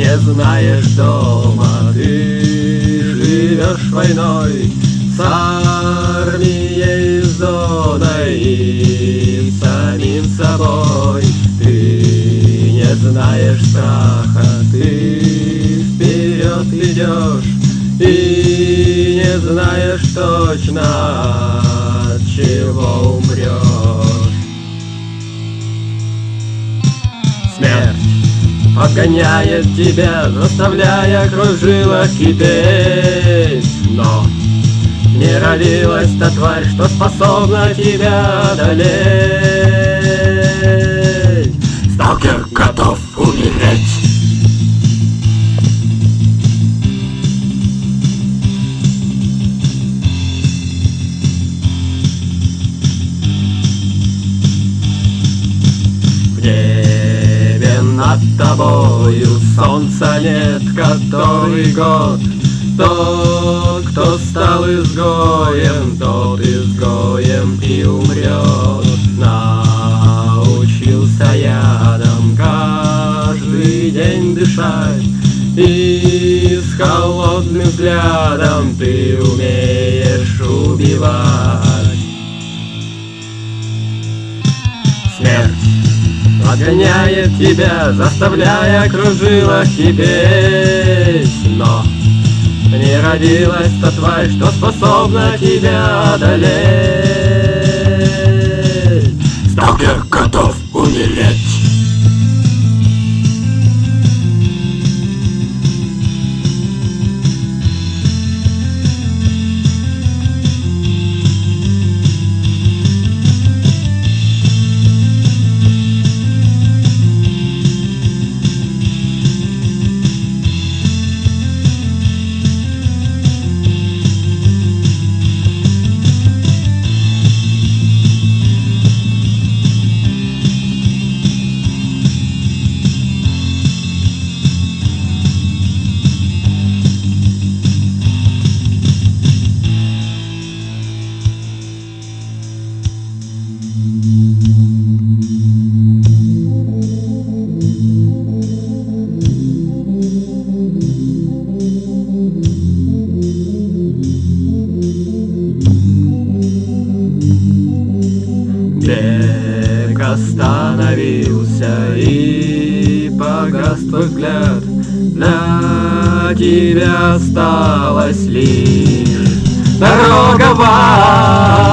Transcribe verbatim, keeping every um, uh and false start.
не знаешь дома. Ты живешь войной с армией, зоной и самим собой. Ты не знаешь страха, ты вперед идешь и не знаешь точно, от чего умрешь. Смерть подгоняет тебя, заставляя кровь в жилах кипеть. Но не родилась та тварь, что способна тебя одолеть. Сталкер готов умереть. В небе над тобою солнца нет который год. Тот, кто стал изгоем, тот изгоем и умрет. Научился ядом каждый день дышать, и с холодным взглядом ты умеешь убивать. Смерть отгоняет тебя, заставляя кровь в жилах кипеть. Но не родилась та тварь, что способна тебя одолеть. Сталкер готов умереть. Бег остановился и погас твой взгляд. Для тебя осталась лишь дорога в ад.